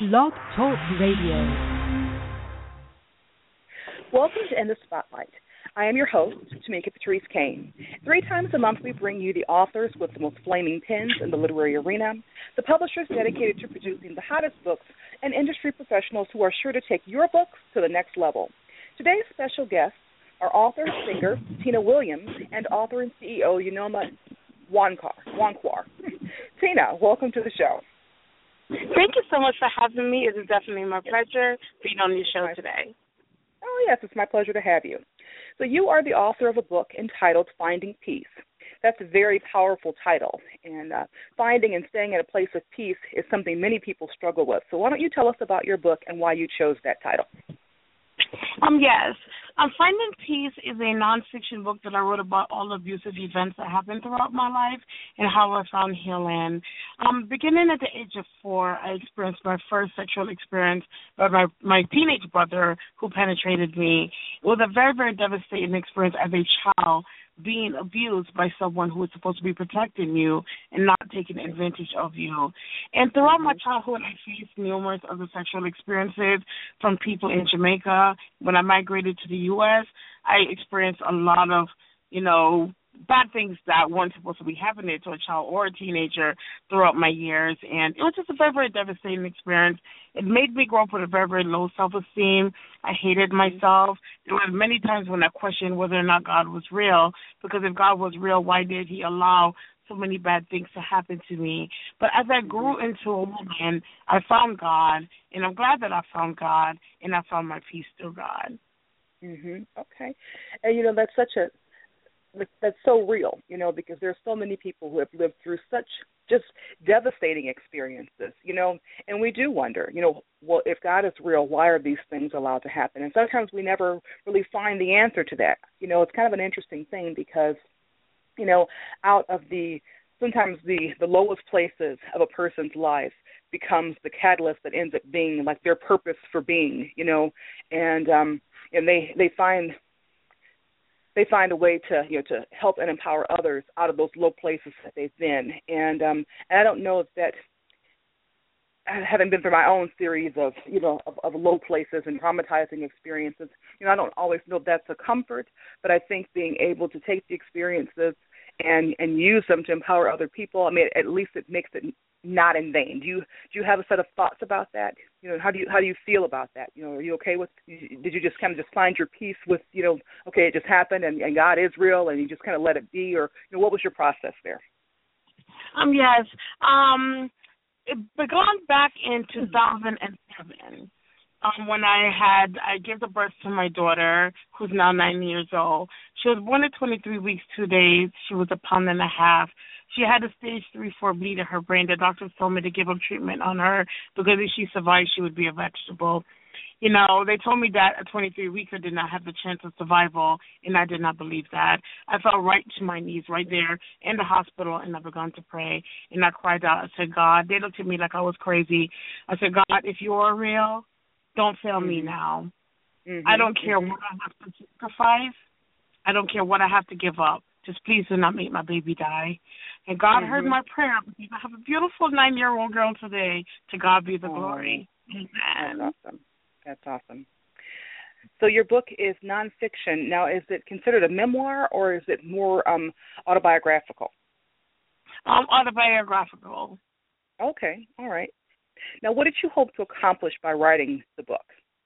Blog Talk Radio. Welcome to In the Spotlight. I am your host, Tamika Patrice Kane. 3 times a month, we bring you the authors with the most flaming pens in the literary arena, the publishers dedicated to producing the hottest books, and industry professionals who are sure to take your books to the next level. Today's special guests are author and singer Tina Williams and author and CEO Yunoma Nwankwo. Tina, welcome to the show. Thank you so much for having me. It is definitely my pleasure being on your show today. Oh, yes, it's my pleasure to have you. So you are the author of a book entitled Finding Peace. That's a very powerful title, and finding and staying in a place of peace is something many people struggle with. So why don't you tell us about your book and why you chose that title? Yes. Finding Peace is a nonfiction book that I wrote about all the abusive events that happened throughout my life and how I found healing. Beginning at the age of 4, I experienced my first sexual experience by my teenage brother who penetrated me. It was a very, very devastating experience as a child, being abused by someone who was supposed to be protecting you and not taking advantage of you. And throughout my childhood, I faced numerous other sexual experiences from people in Jamaica. When I migrated to the U.S., I experienced a lot of, bad things that weren't supposed to be happening to a child or a teenager throughout my years. And it was just a very, very devastating experience. It made me grow up with a very, very low self-esteem. I hated myself. There were many times when I questioned whether or not God was real, because if God was real, why did he allow so many bad things to happen to me? But as I grew into a woman, I found God, and I'm glad that I found God, and I found my peace through God. Okay. And, that's so real, because there's so many people who have lived through such just devastating experiences, and we do wonder, well, if God is real, why are these things allowed to happen? And sometimes we never really find the answer to that. It's kind of an interesting thing because, out of sometimes the lowest places of a person's life becomes the catalyst that ends up being like their purpose for being, and they find a way to to help and empower others out of those low places that they've been. And I don't know if that, having been through my own series of of low places and traumatizing experiences, I don't always know if that's a comfort, but I think being able to take the experiences and use them to empower other people, at least it makes it not in vain. Do you have a set of thoughts about that? How do you feel about that? Are you okay with? Did you just kind of just find your peace with okay, it just happened and God is real and you just kind of let it be, or what was your process there? Yes. It began back in 2007. When I gave the birth to my daughter, who's now 9 years old. She was born at 23 weeks, 2 days. She was 1.5 pounds. She had a stage 3/4 bleed in her brain. The doctors told me to give up treatment on her because if she survived, she would be a vegetable. They told me that at 23 weeks I did not have the chance of survival, and I did not believe that. I fell right to my knees right there in the hospital, and I began to pray, and I cried out. I said, God, they looked at me like I was crazy. I said, God, if you are real, don't fail me now. I don't care what I have to sacrifice. I don't care what I have to give up. Just please do not make my baby die. And God heard my prayer. I have a beautiful 9-year-old girl today. To God be the glory. Amen. That's awesome. So your book is nonfiction. Now, is it considered a memoir or is it more autobiographical? Autobiographical. Okay, all right. Now, what did you hope to accomplish by writing the book?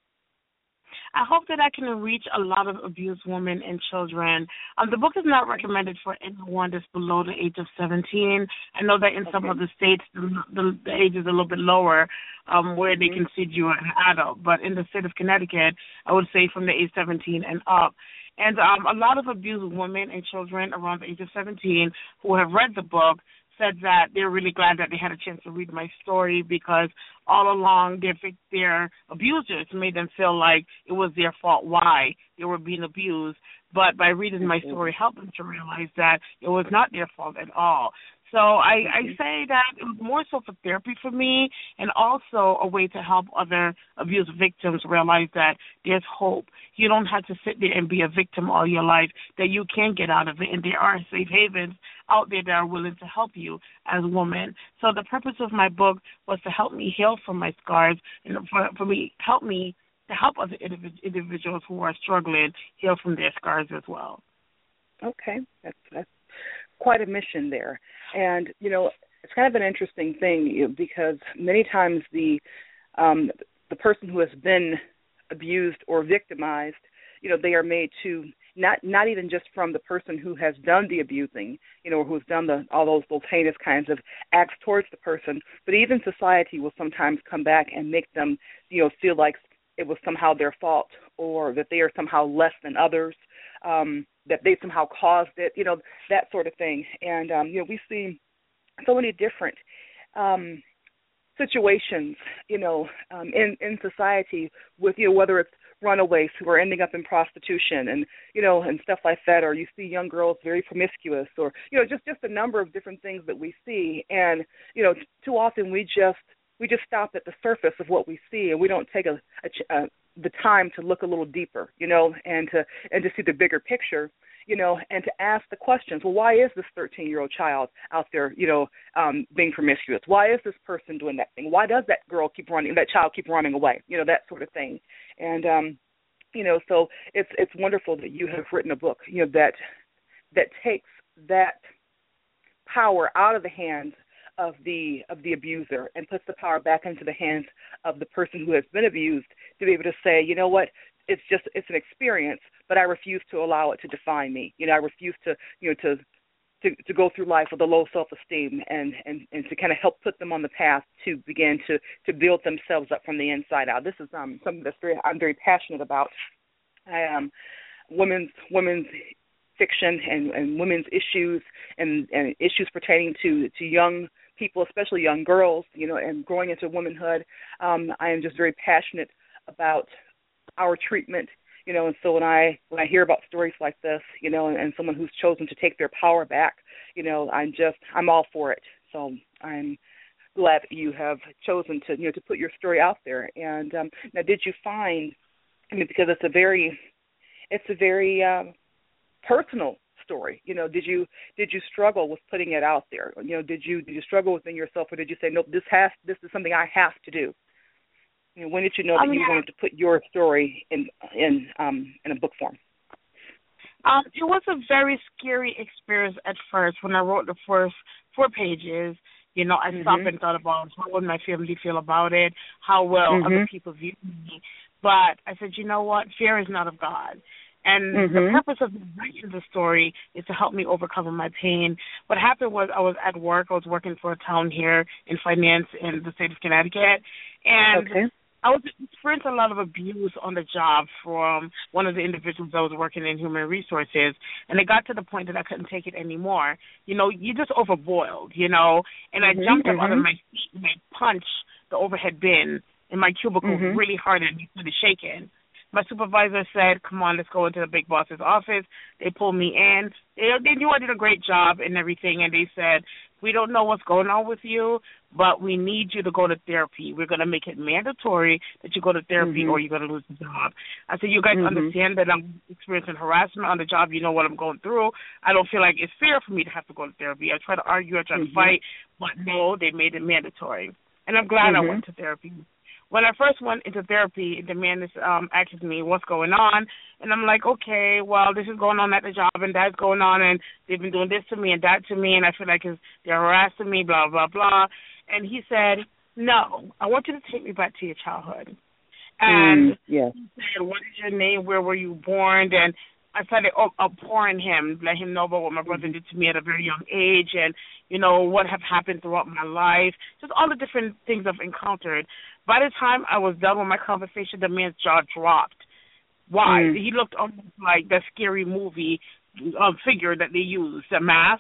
I hope that I can reach a lot of abused women and children. The book is not recommended for anyone that's below the age of 17. I know that in some other states, the age is a little bit lower where they consider you an adult. But in the state of Connecticut, I would say from the age 17 and up. And a lot of abused women and children around the age of 17 who have read the book said that they're really glad that they had a chance to read my story because all along their abusers made them feel like it was their fault why they were being abused. But by reading my story, helped them to realize that it was not their fault at all. So I say that it was more so for therapy for me, and also a way to help other abuse victims realize that there's hope. You don't have to sit there and be a victim all your life, that you can get out of it, and there are safe havens out there that are willing to help you as a woman. So the purpose of my book was to help me heal from my scars, and help me to help other individuals who are struggling heal from their scars as well. Okay, that's quite a mission there. And, it's kind of an interesting thing because many times the person who has been abused or victimized, they are made to not even just from the person who has done the abusing, or who's done all those heinous kinds of acts towards the person, but even society will sometimes come back and make them, feel like it was somehow their fault, or that they are somehow less than others, that they somehow caused it, that sort of thing. And, we see so many different situations, in society with, whether it's runaways who are ending up in prostitution and, and stuff like that, or you see young girls very promiscuous, or, just a number of different things that we see. And, too often we just stop at the surface of what we see, and we don't take the time to look a little deeper, and to see the bigger picture, and to ask the questions. Well, why is this 13-year-old child out there, being promiscuous? Why is this person doing that thing? Why does that child keep running away? That sort of thing. And so it's wonderful that you have written a book, that takes that power out of the hands of the abuser and puts the power back into the hands of the person who has been abused, to be able to say, it's an experience, but I refuse to allow it to define me. I refuse to go through life with a low self-esteem, and to kind of help put them on the path to begin to build themselves up from the inside out. This is something I'm very passionate about. Women's fiction and women's issues and issues pertaining to young people, especially young girls, and growing into womanhood. I am just very passionate about our treatment, and so when I hear about stories like this, and someone who's chosen to take their power back, I'm all for it. So I'm glad that you have chosen to put your story out there. And now, did you find, because it's a very personal story, did you struggle with putting it out there? Did you struggle within yourself, or did you say, nope, this is something I have to do? When did you know that you wanted to put your story in a book form? It was a very scary experience at first. When I wrote the first 4 pages, I stopped and thought about how would my family feel about it, how well other people view me. But I said, you know what, fear is not of God. And the purpose of writing the story is to help me overcome my pain. What happened was I was at work. I was working for a town here in finance in the state of Connecticut. And I was experiencing a lot of abuse on the job from one of the individuals that was working in human resources. And it got to the point that I couldn't take it anymore. You just overboiled, And I jumped up out of my seat and I punched the overhead bin in my cubicle really hard, and it started shaking. My supervisor said, come on, let's go into the big boss's office. They pulled me in. They knew I did a great job and everything, and they said, we don't know what's going on with you, but we need you to go to therapy. We're going to make it mandatory that you go to therapy or you're going to lose the job. I said, you guys understand that I'm experiencing harassment on the job. You know what I'm going through. I don't feel like it's fair for me to have to go to therapy. I try to argue, I try to fight, but no, they made it mandatory. And I'm glad I went to therapy. When I first went into therapy, the man is asking me what's going on, and I'm like, okay, well, this is going on at the job, and that's going on, and they've been doing this to me and that to me, and I feel like they're harassing me, blah, blah, blah. And he said, no, I want you to take me back to your childhood. And he said, what is your name? Where were you born? And I started outpouring him, let him know about what my brother did to me at a very young age, and, what have happened throughout my life, just all the different things I've encountered. By the time I was done with my conversation, the man's jaw dropped. Why? He looked almost like that scary movie figure that they use, the mask.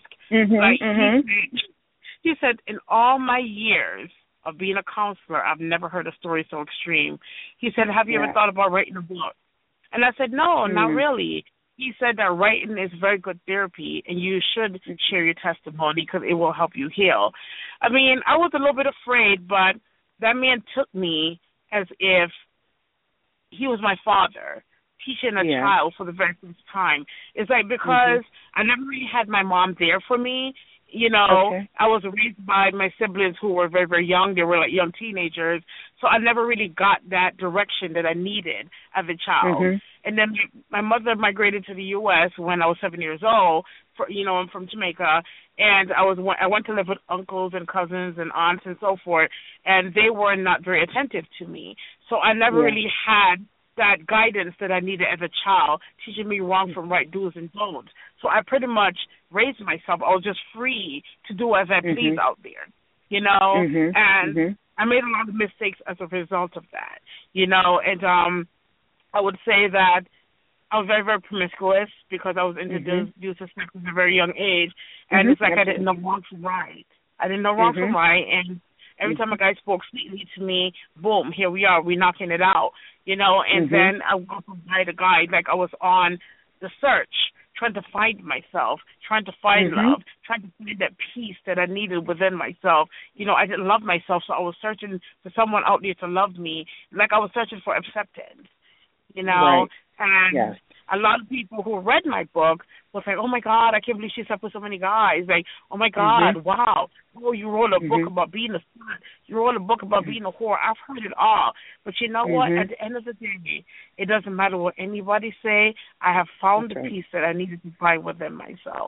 He said, in all my years of being a counselor, I've never heard a story so extreme. He said, have you ever thought about writing a book? And I said, no, not really. he said that writing is very good therapy, and you should share your testimony because it will help you heal. I mean, I was a little bit afraid, but that man took me as if he was my father, teaching a child for the very first time. It's like because I never really had my mom there for me. You know, I was raised by my siblings who were very, very young. They were like young teenagers. So I never really got that direction that I needed as a child. And then my mother migrated to the U.S. when I was 7 years old. I'm from Jamaica. And I went to live with uncles and cousins and aunts and so forth. And they were not very attentive to me. So I never really had that guidance that I needed as a child, teaching me wrong from right, do's and don'ts. So I pretty much raised myself. I was just free to do as I please out there, you know, and I made a lot of mistakes as a result of that, you know, and I would say that I was very, very promiscuous because I was introduced to sex at a very young age, and it's like I didn't know wrong from right. I didn't know wrong from right, and every time a guy spoke sweetly to me, boom, here we are, we're knocking it out, you know, and then I would go from guy to guy, like I was on the search, trying to find myself, trying to find love, trying to find that peace that I needed within myself. You know, I didn't love myself, so I was searching for someone out there to love me, like I was searching for acceptance, you know, and a lot of people who read my book was like, oh, my God, I can't believe she slept with so many guys. Like, oh, my God, wow. Oh, you wrote a book about being a slut. You wrote a book about being a whore. I've heard it all. But you know what? At the end of the day, it doesn't matter what anybody say. I have found the peace that I needed to find within myself.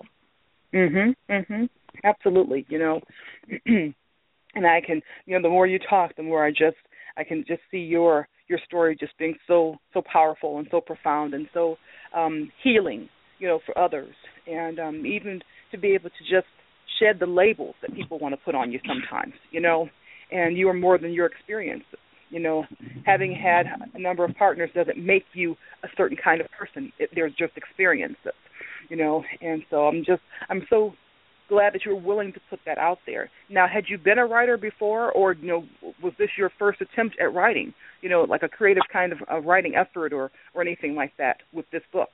Absolutely, you know. And I can, you know, the more you talk, the more I can just see your story just being so powerful and so profound and so healing, you know, for others. And even to be able to just shed the labels that people want to put on you sometimes, you know, and you are more than your experiences. You know, having had a number of partners doesn't make you a certain kind of person. There's just experiences, you know, and so I'm so glad that you were willing to put that out there. Now, had you been a writer before, or, you know, was this your first attempt at writing, you know, like a creative kind of writing effort or anything like that with this book?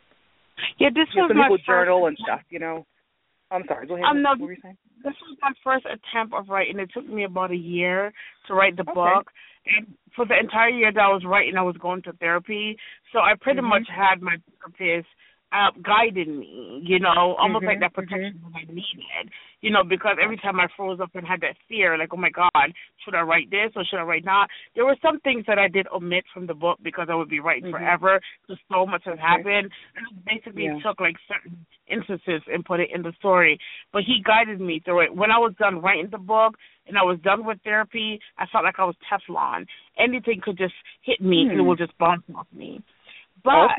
Yeah, this was my first journal and stuff, you know. I'm sorry, go ahead. What were you saying? This was my first attempt of writing. It took me about a year to write the book. And for the entire year that I was writing, I was going to therapy. So I pretty much had my therapist guiding me, you know, almost like that protection that I needed, you know, because every time I froze up and had that fear, like, oh, my God, should I write this or should I write not? There were some things that I did omit from the book because I would be writing forever, because so much has happened. And I basically took, like, certain instances and put it in the story. But he guided me through it. When I was done writing the book and I was done with therapy, I felt like I was Teflon. Anything could just hit me and it would just bounce off me. But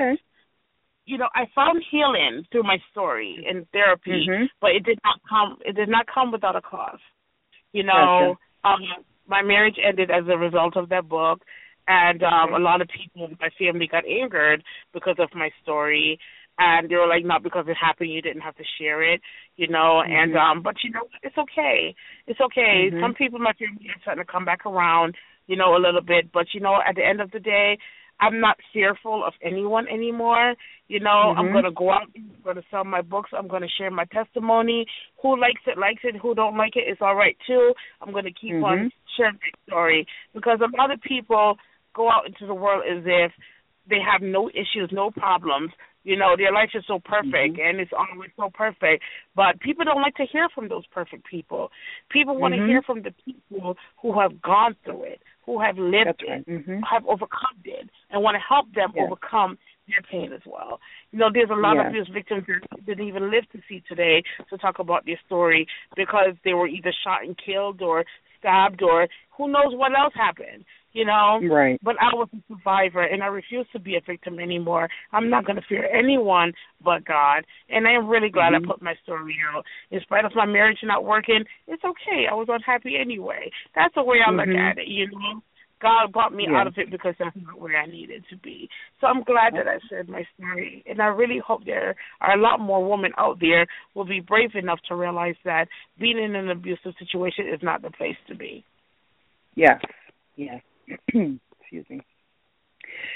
you know, I found healing through my story in therapy, but it did not come without a cost. You know, my marriage ended as a result of that book, and a lot of people in my family got angered because of my story, and they were like, not because it happened, you didn't have to share it, you know, and but you know, it's okay. It's okay. Some people in my family are starting to come back around, you know, a little bit, but you know, at the end of the day, I'm not fearful of anyone anymore. You know, I'm going to go out, I'm going to sell my books, I'm going to share my testimony. Who likes it. Who don't like it, it's all right, too. I'm going to keep on sharing my story, because a lot of people go out into the world as if they have no issues, no problems. You know, their life is so perfect, and it's always so perfect. But people don't like to hear from those perfect people. People want to hear from the people who have gone through it, who have lived it, have overcome it, and want to help them overcome their pain as well. You know, there's a lot of these victims that didn't even live to see today to talk about their story because they were either shot and killed or stabbed or who knows what else happened, you know. Right. But I was a survivor, and I refuse to be a victim anymore. I'm not going to fear anyone but God. And I am really glad I put my story out. In spite of my marriage not working, it's okay. I was unhappy anyway. That's the way I look at it, you know. God brought me out of it because that's not where I needed to be. So I'm glad that I shared my story, and I really hope there are a lot more women out there who will be brave enough to realize that being in an abusive situation is not the place to be. Yes. Excuse me.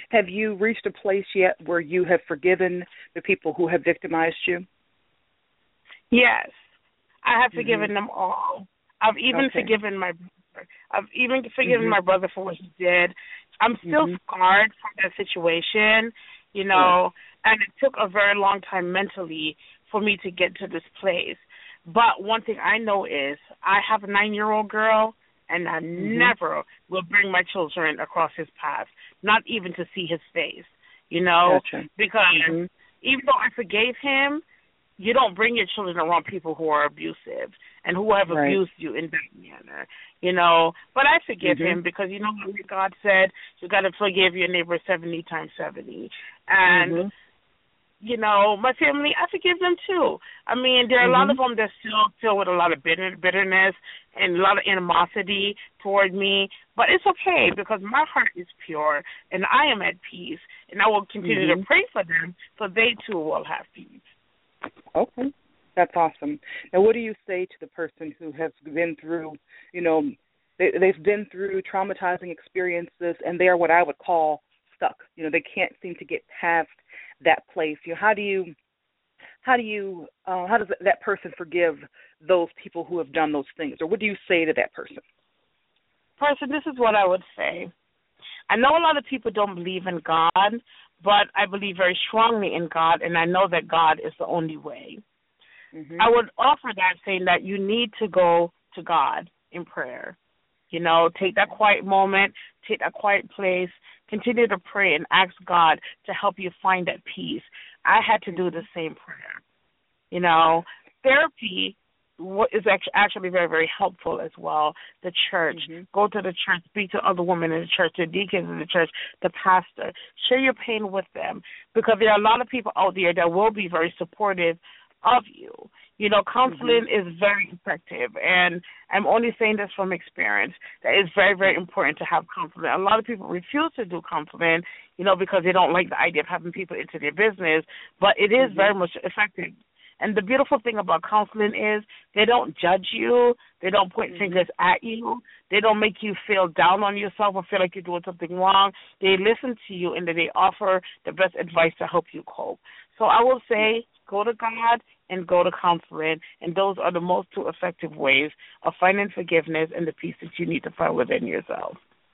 Have you reached a place yet where you have forgiven the people who have victimized you? Yes, I have forgiven them all. I've even forgiven my brother. I've even forgiven my brother for what he did. I'm still scarred from that situation, you know, and it took a very long time mentally for me to get to this place. But one thing I know is I have a 9-year-old girl, and I never will bring my children across his path, not even to see his face, you know, because even though I forgave him, you don't bring your children around people who are abusive and who have abused you in that manner, you know. But I forgive him because, you know, God said you got to forgive your neighbor 70 times 70. And, you know, my family, I forgive them too. I mean, there are a lot of them that still filled with a lot of bitterness and a lot of animosity toward me. But it's okay because my heart is pure and I am at peace. And I will continue to pray for them so they too will have peace. Okay, that's awesome. Now, what do you say to the person who has been through, you know, they've been through traumatizing experiences and they are what I would call stuck? You know, they can't seem to get past that place. You know, how does that person forgive those people who have done those things, or what do you say to that person? This is what I would say. I know a lot of people don't believe in God, but I believe very strongly in God, and I know that God is the only way. I would offer that saying that you need to go to God in prayer. You know, take that quiet moment, take that quiet place, continue to pray and ask God to help you find that peace. I had to do the same prayer. You know, therapy is actually very, very helpful as well. The church, go to the church, speak to other women in the church, the deacons in the church, the pastor. Share your pain with them because there are a lot of people out there that will be very supportive of you. You know, counseling is very effective, and I'm only saying this from experience, that it's very, very important to have counseling. A lot of people refuse to do counseling, you know, because they don't like the idea of having people into their business, but it is very much effective. And the beautiful thing about counseling is they don't judge you. They don't point fingers at you. They don't make you feel down on yourself or feel like you're doing something wrong. They listen to you and they offer the best advice to help you cope. So I will say go to God and go to counseling, and those are the most two effective ways of finding forgiveness and the peace that you need to find within yourself.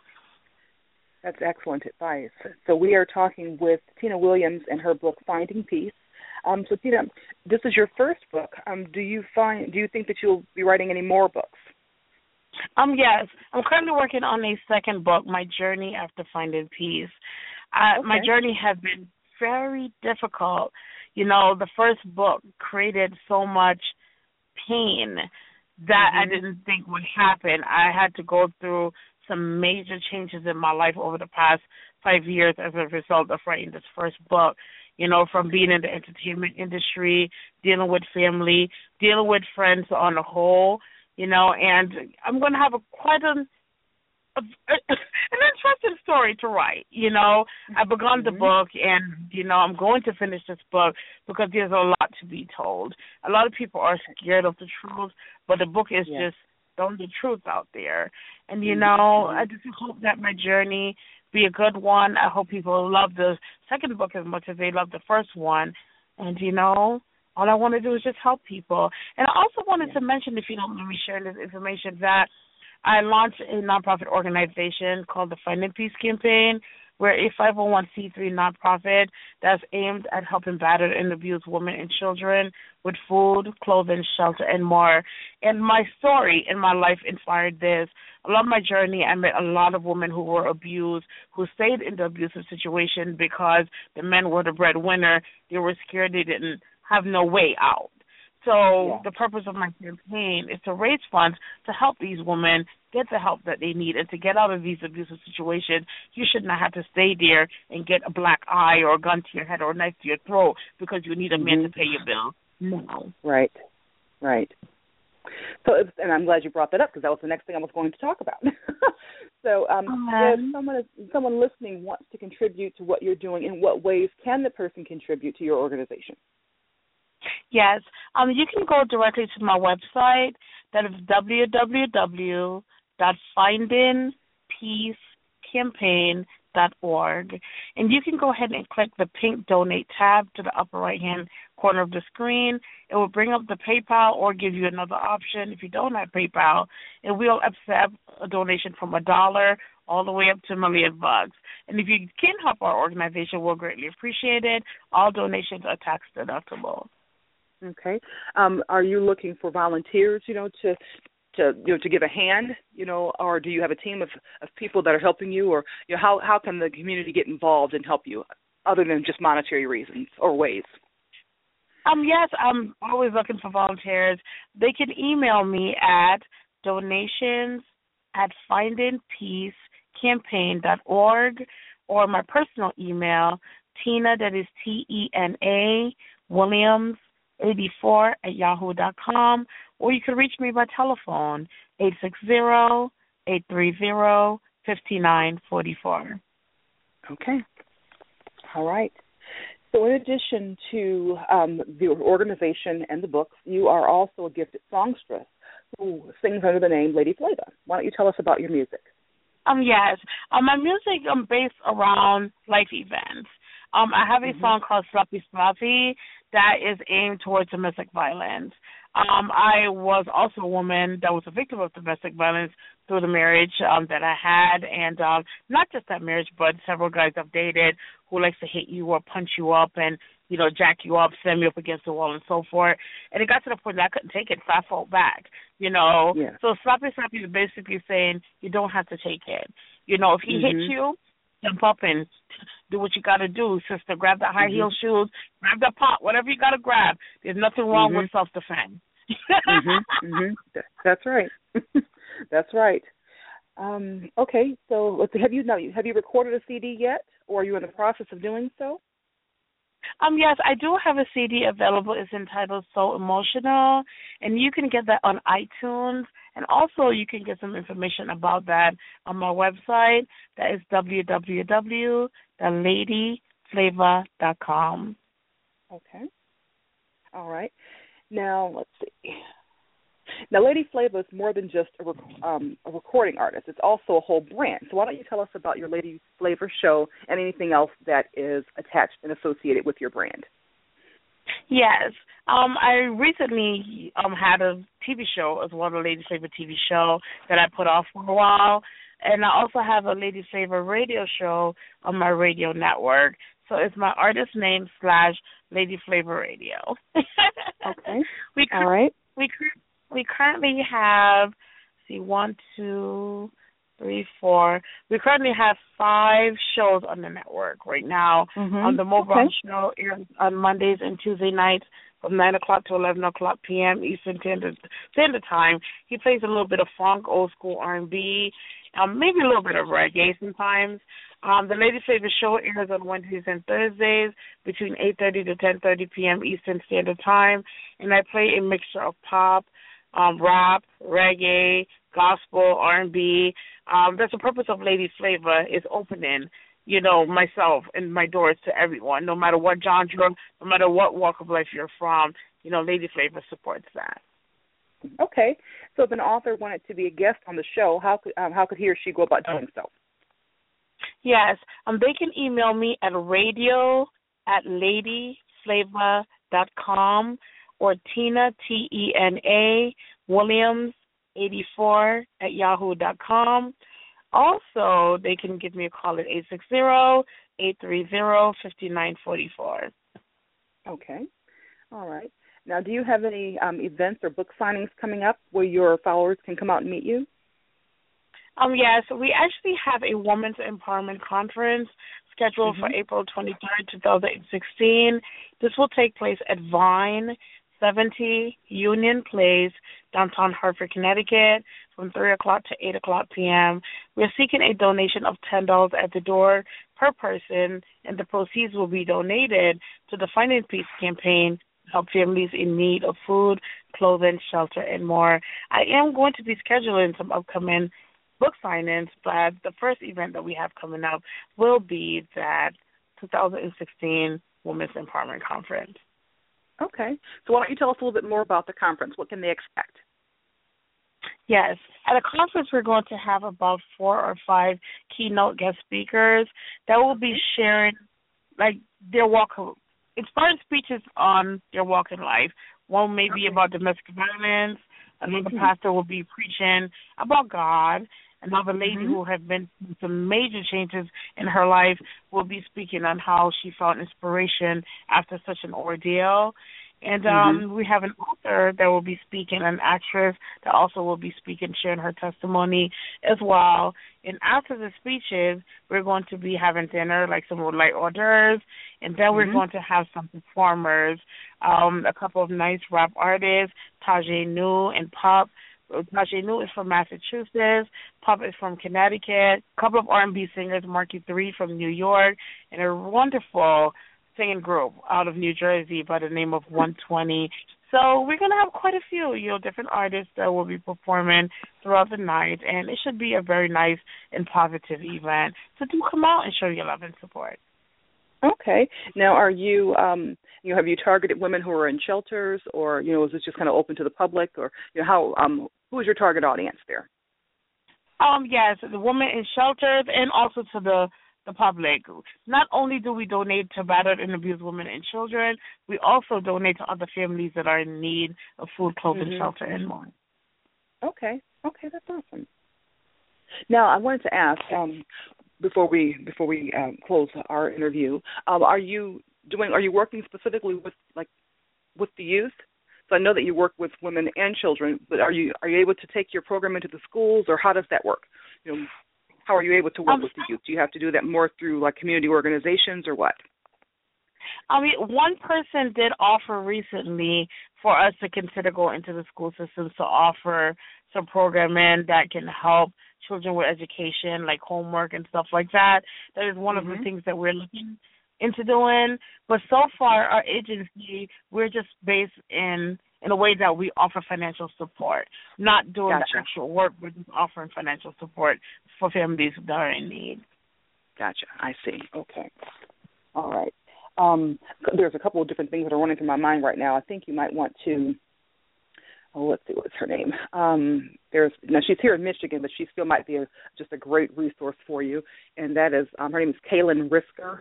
That's excellent advice. So we are talking with Tina Williams and her book, Finding Peace. So Tina, this is your first book. Do you think that you'll be writing any more books? Yes. I'm currently working on a second book, My Journey After Finding Peace. My journey has been very difficult. You know, the first book created so much pain that I didn't think would happen. I had to go through some major changes in my life over the past 5 years as a result of writing this first book. You know, from being in the entertainment industry, dealing with family, dealing with friends on the whole, you know, and I'm going to have quite an interesting story to write, you know. I begun the book, and, you know, I'm going to finish this book because there's a lot to be told. A lot of people are scared of the truth, but the book is just throwing the truth out there. And, you know, I just hope that my journey be a good one. I hope people love the second book as much as they love the first one. And, you know, all I want to do is just help people. And I also wanted to mention, if you don't mind me sharing this information, that I launched a nonprofit organization called the Finding Peace Campaign. We're a 501c3 nonprofit that's aimed at helping battered and abused women and children with food, clothing, shelter, and more. And my story in my life inspired this. Along my journey, I met a lot of women who were abused, who stayed in the abusive situation because the men were the breadwinner. They were scared they didn't have no way out. So the purpose of my campaign is to raise funds to help these women get the help that they need and to get out of these abusive situations. You should not have to stay there and get a black eye or a gun to your head or a knife to your throat because you need a man to pay your bill. No. Right. So, and I'm glad you brought that up because that was the next thing I was going to talk about. So if someone listening wants to contribute to what you're doing, in what ways can the person contribute to your organization? Yes. You can go directly to my website. That is www.findingpeacecampaign.com. campaign.org. And you can go ahead and click the pink Donate tab to the upper right-hand corner of the screen. It will bring up the PayPal or give you another option if you don't have PayPal. And we'll accept a donation from $1 all the way up to $1 million. And if you can help our organization, we'll greatly appreciate it. All donations are tax deductible. Okay. Are you looking for volunteers, to give a hand, or do you have a team of people that are helping you, or how can the community get involved and help you, other than just monetary reasons or ways? Yes, I'm always looking for volunteers. They can email me at donations@findingpeacecampaign.org, or my personal email, Tina, that is TENA, Williams, 84@yahoo.com, or you can reach me by telephone, 860-830-5944. Okay. All right. So in addition to the organization and the books, you are also a gifted songstress who sings under the name Lady Flava. Why don't you tell us about your music? Yes. My music based around life events. I have a song called Slappy Slappy that is aimed towards domestic violence. I was also a woman that was a victim of domestic violence through the marriage that I had, and not just that marriage, but several guys I've dated who likes to hit you or punch you up and, jack you up, send me up against the wall and so forth. And it got to the point that I couldn't take it, so I fought back, Yeah. So Slappy Slappy is basically saying you don't have to take it. If he hits you, jump up and do what you got to do, sister. Grab that high heel shoes, grab that pot, whatever you got to grab. There's nothing wrong with self-defense. That's right. That's right. Okay, so have you recorded a CD yet, or are you in the process of doing so? Yes, I do have a CD available. It's entitled So Emotional, and you can get that on iTunes. And also you can get some information about that on my website. That is www.ladyflava.com. Okay. All right. Now, let's see. Now, Lady Flava is more than just a recording artist. It's also a whole brand. So why don't you tell us about your Lady Flava show and anything else that is attached and associated with your brand? Yes. I recently had a TV show as well, a Lady Flava TV show that I put off for a while. And I also have a Lady Flava radio show on my radio network. So it's my artist name / Lady Flava Radio. Okay. All right. We currently have, 1, 2, 3, 4. We currently have 5 shows on the network right now. On the Mobile show airs on Mondays and Tuesday nights from 9 o'clock to 11 o'clock p.m. Eastern Standard Time. He plays a little bit of funk, old school R&B, maybe a little bit of reggae sometimes. The Lady Flava show airs on Wednesdays and Thursdays between 8:30 to 10:30 p.m. Eastern Standard Time, and I play a mixture of pop, rap, reggae, gospel, R&B. That's the purpose of Lady Flava, is opening, myself and my doors to everyone, no matter what genre, no matter what walk of life you're from. Lady Flava supports that. Okay. So if an author wanted to be a guest on the show, how could he or she go about doing so? Yes. They can email me at radio@ladyflava.com or Tina, TENA, Williams, 84@yahoo.com. Also, they can give me a call at 860-830-5944. Okay. All right. Now, do you have any events or book signings coming up where your followers can come out and meet you? Yes, we actually have a Women's Empowerment Conference scheduled for April 23rd, 2016. This will take place at Vine 70 Union Place, downtown Hartford, Connecticut, from 3 o'clock to 8 o'clock p.m. We're seeking a donation of $10 at the door per person, and the proceeds will be donated to the Finding Peace campaign to help families in need of food, clothing, shelter, and more. I am going to be scheduling some upcoming book signings, but the first event that we have coming up will be that 2016 Women's Empowerment Conference. Okay. So why don't you tell us a little bit more about the conference? What can they expect? Yes. At the conference, we're going to have about 4 or 5 keynote guest speakers that will be Okay. sharing, like, their walk, inspired speeches on their walk in life. One may be Okay. about domestic violence. Another Mhm. pastor will be preaching about God. Another lady Mhm. who has been through some major changes in her life will be speaking on how she found inspiration after such an ordeal. And Mhm. we have an author that will be speaking, an actress that also will be speaking, sharing her testimony as well. And after the speeches, we're going to be having dinner, like some light hors d'oeuvres, and then we're Mhm. going to have some performers, a couple of nice rap artists, Tajay New and Pop. Tajay New is from Massachusetts. Pop is from Connecticut. A couple of R&B singers, Marky Three from New York, and a wonderful singing group out of New Jersey by the name of 120. So we're going to have quite a few, different artists that will be performing throughout the night, and it should be a very nice and positive event. So do come out and show your love and support. Okay. Now, are you, have you targeted women who are in shelters, or is this just kind of open to the public, or how, who is your target audience there? Yes, the women in shelters and also to the public. Not only do we donate to battered and abused women and children, we also donate to other families that are in need of food, clothing, Mhm. shelter, and more. Okay. Okay, that's awesome. Now, I wanted to ask before we close our interview, are you working specifically with the youth? So I know that you work with women and children, but are you able to take your program into the schools, or how does that work? How are you able to work with the youth? Do you have to do that more through like community organizations, or what? One person did offer recently for us to consider going into the school systems to offer some programming that can help children with education, like homework and stuff like that. That is one of the Mhm. things that we're looking into doing. But so far, our agency, we're just based in a way that we offer financial support, not doing the Gotcha. actual work. We're just offering financial support for families that are in need. Gotcha. I see. Okay. All right. There's a couple of different things that are running through my mind right now. I think you might want to. Oh, let's see, what's her name? She's here in Michigan, but she still might be just a great resource for you. And that is her name is Kaylin Risker,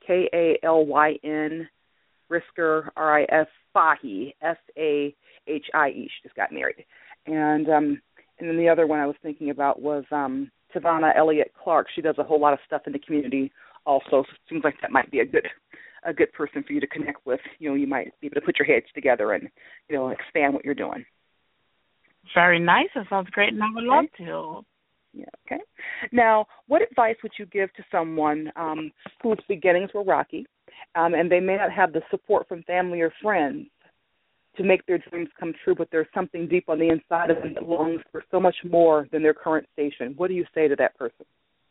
Kalyn Risker, RIS Fahie, Sahie. She just got married, and then the other one I was thinking about was Tavana Elliott Clark. She does a whole lot of stuff in the community also. So it seems like that might be a good person for you to connect with. You might be able to put your heads together and expand what you're doing. Very nice. That sounds great, and I would love to. Yeah. Okay. Now, what advice would you give to someone whose beginnings were rocky, and they may not have the support from family or friends to make their dreams come true, but there's something deep on the inside of them that longs for so much more than their current station? What do you say to that person?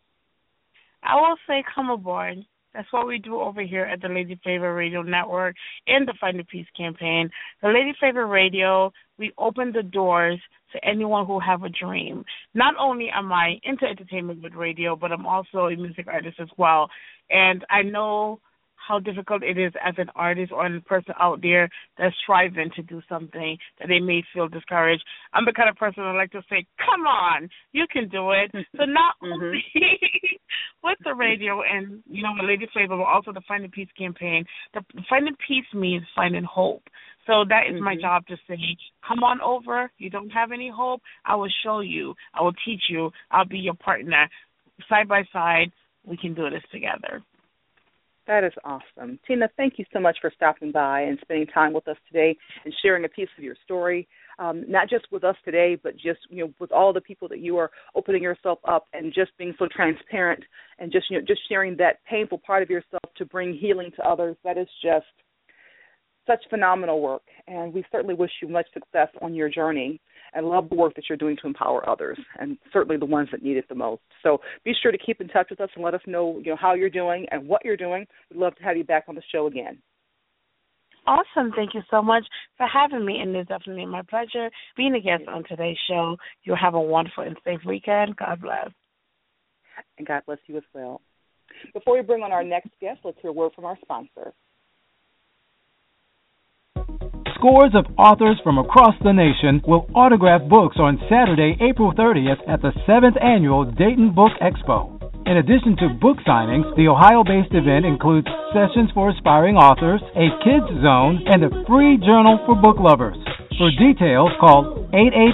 I will say come aboard. That's what we do over here at the Lady Favor Radio Network and the Find the Peace campaign. The Lady Favor Radio, we open the doors to anyone who have a dream. Not only am I into entertainment with radio, but I'm also a music artist as well. And I know how difficult it is as an artist or a person out there that's striving to do something that they may feel discouraged. I'm the kind of person that like to say, come on, you can do it. So not only with the radio and, the Lady Flavor, but also the Finding Peace campaign. The Finding Peace means finding hope. So that is my job to say, come on over. You don't have any hope. I will show you. I will teach you. I'll be your partner. Side by side, we can do this together. That is awesome. Tina, thank you so much for stopping by and spending time with us today and sharing a piece of your story, not just with us today, but just, with all the people that you are opening yourself up and just being so transparent and just sharing that painful part of yourself to bring healing to others. That is just such phenomenal work, and we certainly wish you much success on your journey and love the work that you're doing to empower others, and certainly the ones that need it the most. So be sure to keep in touch with us and let us know, how you're doing and what you're doing. We'd love to have you back on the show again. Awesome. Thank you so much for having me, and it's definitely my pleasure being a guest on today's show. You'll have a wonderful and safe weekend. God bless. And God bless you as well. Before we bring on our next guest, let's hear a word from our sponsor. scores of authors from across the nation will autograph books on Saturday, April 30th at the 7th Annual Dayton Book Expo. In addition to book signings, the Ohio-based event includes sessions for aspiring authors, a kids zone, and a free journal for book lovers. For details, call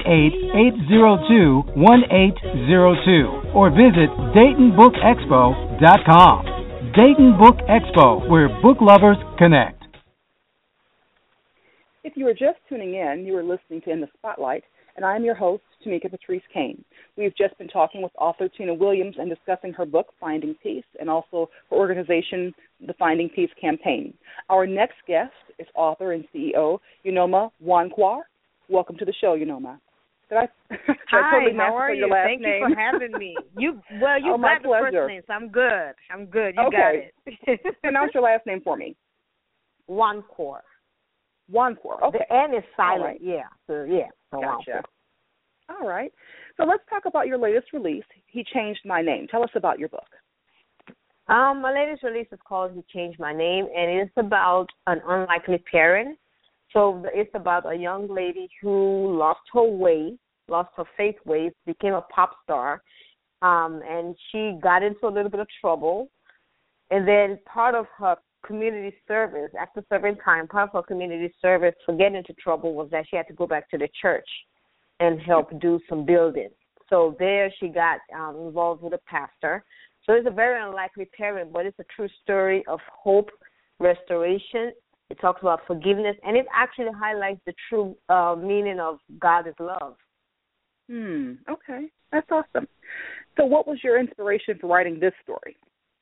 888-802-1802 or visit DaytonBookExpo.com. Dayton Book Expo, where book lovers connect. If you are just tuning in, you are listening to In the Spotlight, and I am your host, Tamika Patrice Kane. We've just been talking with author Tina Williams and discussing her book, Finding Peace, and also her organization, the Finding Peace Campaign. Our next guest is author and CEO, Unoma Nwankwo. Welcome to the show, Unoma. Hi, how are you? Thank you for having me. You got the first name, so I'm good. You got it. Pronounce your last name for me. Nwankwo. Nwankwo. Okay. The N is silent. Right. Yeah. So yeah. So gotcha. All right. So let's talk about your latest release, He Changed My Name. Tell us about your book. My latest release is called He Changed My Name, and it's about an unlikely parent. So it's about a young lady who lost her faith ways, became a pop star, and she got into a little bit of trouble. And then part of her community service, after serving time, part of her community service for getting into trouble was that she had to go back to the church and help do some building. So there she got involved with a pastor. So it's a very unlikely parent, but it's a true story of hope, restoration. It talks about forgiveness, and it actually highlights the true meaning of God is love. Okay. That's awesome. So what was your inspiration for writing this story?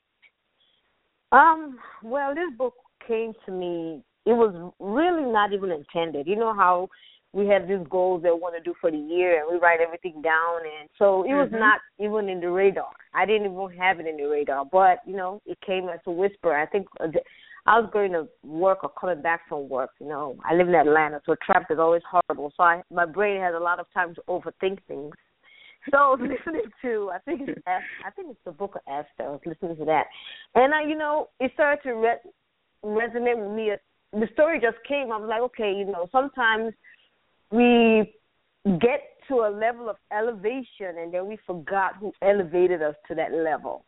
Well, this book came to me, it was really not even intended. You know how we have these goals that we want to do for the year, and we write everything down, and so it was not even in the radar. I didn't even have it in the radar, but, it came as a whisper. I think I was going to work or coming back from work. I live in Atlanta, so traffic is always horrible. So my brain has a lot of time to overthink things. So I was listening to, I think it's the Book of Esther. I was listening to that, and it started to resonate with me. The story just came. I was like, okay, sometimes we get to a level of elevation, and then we forgot who elevated us to that level.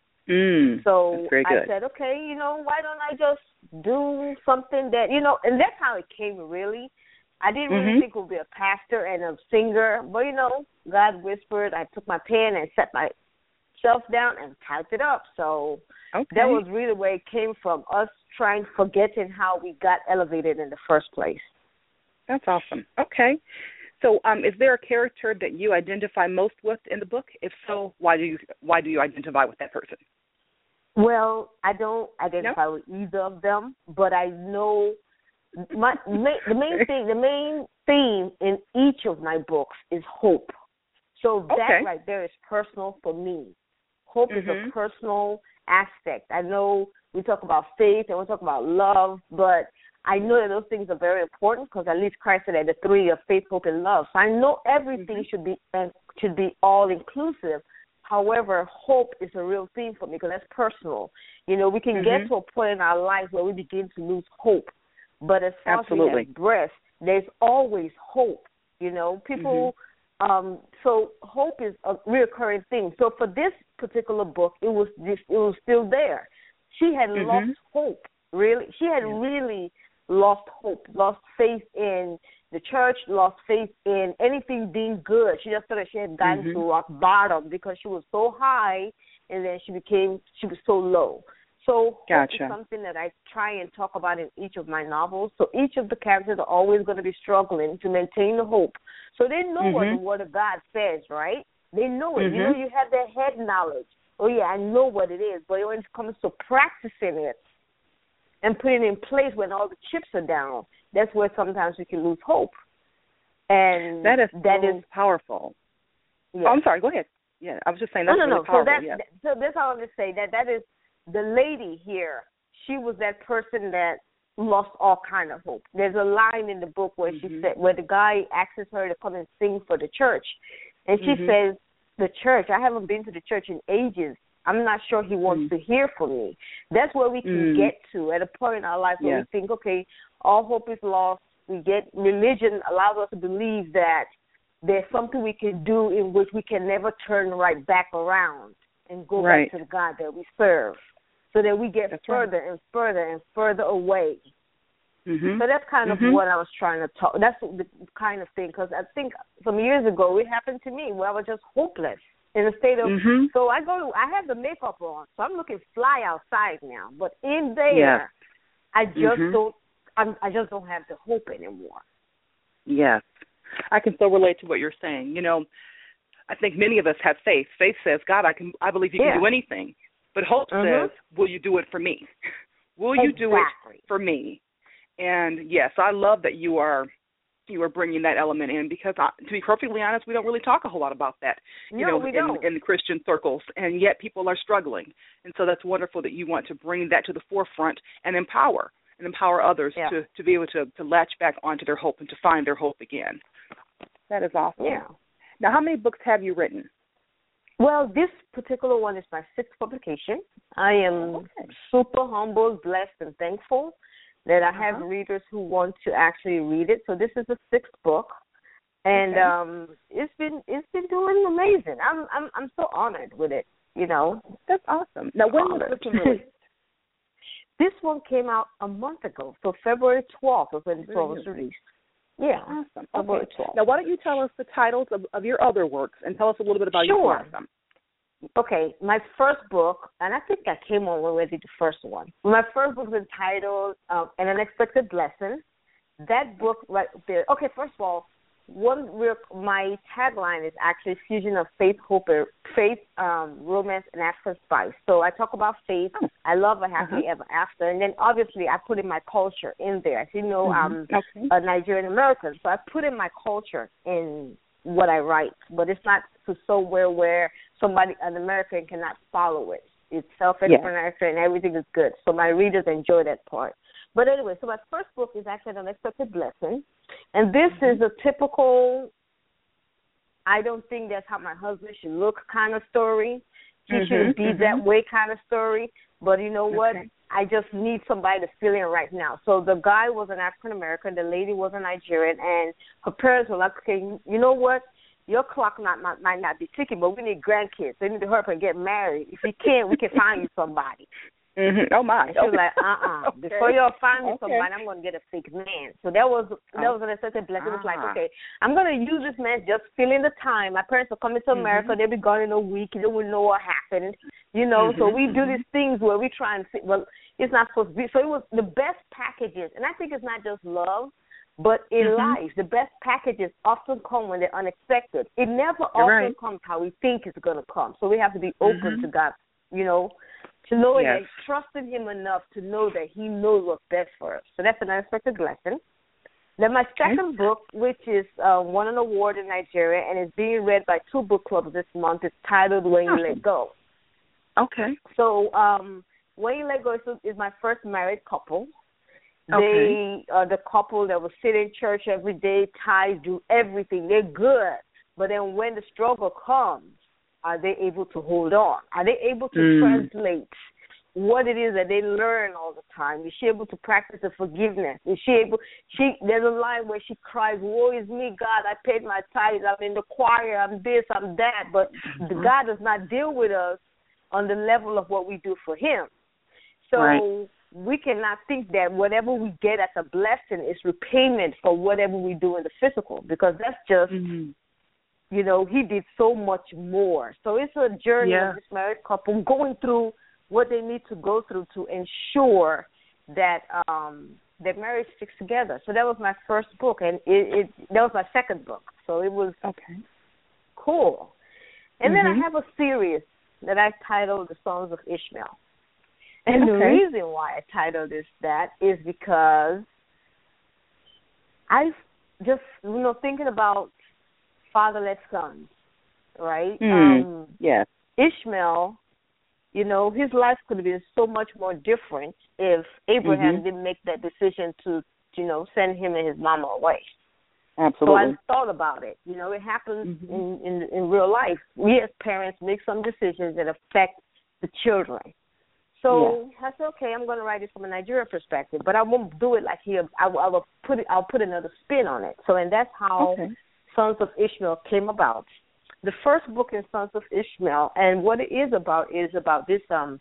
So I said, okay, why don't I just do something that, and that's how it came, really. I didn't really think it would be a pastor and a singer, but, God whispered. I took my pen and set myself down and typed it up. So that was really where it came from, us forgetting how we got elevated in the first place. That's awesome. Okay. So is there a character that you identify most with in the book? If so, why do you identify with that person? Well, I don't identify with either of them, but I know the main theme in each of my books is hope. So that right there is personal for me. Hope is a personal aspect. I know we talk about faith and we talk about love, but I know that those things are very important because at least Christ said that the three of faith, hope, and love. So I know everything should be all inclusive. However, hope is a real theme for me because that's personal. We can get to a point in our life where we begin to lose hope. But as far as we have breath, there's always hope. People. So hope is a reoccurring thing. So for this particular book, it was still there. She had lost hope. Really, she had really lost hope, lost faith in the church, lost faith in anything being good. She just thought that she had gotten to rock bottom because she was so high, and then she was so low. So hope is something that I try and talk about in each of my novels. So each of the characters are always going to be struggling to maintain the hope. So they know what the Word of God says, right? They know it. You have that head knowledge. Oh, yeah, I know what it is. But when it comes to practicing it and putting it in place when all the chips are down, that's where sometimes we can lose hope. And that is powerful. Yeah. Oh, I'm sorry. Go ahead. Yeah, I was just saying that's really powerful. So that's all I want to say. That is the lady here. She was that person that lost all kind of hope. There's a line in the book where she said, where the guy asks her to come and sing for the church, and she says, "The church. I haven't been to the church in ages. I'm not sure he wants to hear from me." That's where we can get to at a point in our life where we think, okay, all hope is lost. religion allows us to believe that there's something we can do in which we can never turn right back around and go back to the God that we serve, so that we get further and further and further away. Mm-hmm. So that's kind of what I was trying to talk. That's the kind of thing, because I think some years ago it happened to me where I was just hopeless in a state of. So I have the makeup on, so I'm looking fly outside now. But in there, I just don't. I just don't have the hope anymore. Yes, I can so relate to what you're saying. You know, I think many of us have faith. Faith says, God, I believe you can do anything. But hope says, will you do it for me? Will you do it for me? And yes, I love that you are bringing that element in, because to be perfectly honest, we don't really talk a whole lot about that, we don't. In the Christian circles, and yet people are struggling. And so that's wonderful that you want to bring that to the forefront and empower others to be able to latch back onto their hope and to find their hope again. That is awesome. Yeah. Now, how many books have you written? Well, this particular one is my 6th publication. I am super humbled, blessed, and thankful that I have readers who want to actually read it. So this is the 6th book, and it's been doing amazing. I'm so honored with it. You know, that's awesome. Now, when was this released? This one came out a month ago, so February 12th was when this one was released. Yeah, awesome. February 12th. Now, why don't you tell us the titles of your other works, and tell us a little bit about your them. Okay, my first book, and I think I came on when we did the first one. My first book was entitled An Unexpected Blessing. That book right there. Okay, first of all, my tagline is actually fusion of faith, hope, romance, and African spice. So I talk about faith. I love a happily ever after, and then obviously I put in my culture in there. As you know, I'm a Nigerian American, so I put in my culture in what I write, but it's not to somewhere where an American cannot follow it. It's self-explanatory and everything is good. So my readers enjoy that part. But anyway, so my first book is actually An Unexpected Blessing. And this is a typical, I don't think that's how my husband should look kind of story. He shouldn't be that way kind of story. But you know what? I just need somebody to fill in right now. So the guy was an African-American. The lady was a Nigerian. And her parents were like, okay, you know what? Your clock might not be ticking, but we need grandkids. They need to hurry up and get married. If you can, we can find you somebody. Oh, my. And she was like, before y'all find me somebody, I'm going to get a fake man. So that was an unexpected blessing. It was like, okay, I'm going to use this man, just fill in the time. My parents are coming to America. They'll be gone in a week. They won't know what happened. You know, so we do these things where we try and see, well, it's not supposed to be. So it was the best packages. And I think it's not just love, but in life, the best packages often come when they're unexpected. It never often comes how we think it's going to come. So we have to be open to God, you know, to know that, trusting Him enough to know that He knows what's best for us. So that's An Unexpected Blessing. Then my second book, which is won an award in Nigeria and is being read by 2 book clubs this month, is titled When You Let Go. Okay. So When You Let Go is my first married couple. They are the couple that will sit in church every day, tithe, do everything. They're good. But then when the struggle comes, are they able to hold on? Are they able to translate what it is that they learn all the time? Is she able to practice the forgiveness? Is she able? There's a line where she cries, "Woe is me, God! I paid my tithes. I'm in the choir. I'm this. I'm that." But God does not deal with us on the level of what we do for Him. So we cannot think that whatever we get as a blessing is repayment for whatever we do in the physical, because that's just, you know, He did so much more. So it's a journey of this married couple going through what they need to go through to ensure that their marriage sticks together. So that was my first book, and that was my second book. So it was cool. And then I have a series that I titled The Sons of Ishmael. And the reason why I titled this that is because I just, you know, thinking about fatherless sons, right? Ishmael, you know, his life could have been so much more different if Abraham didn't make that decision to, you know, send him and his mama away. Absolutely. So I thought about it. You know, it happens in real life. We as parents make some decisions that affect the children. So I said, okay, I'm going to write it from a Nigerian perspective, but I won't do it like here. I'll put another spin on it. So, and that's how Sons of Ishmael came about. The first book in Sons of Ishmael, and what it is about this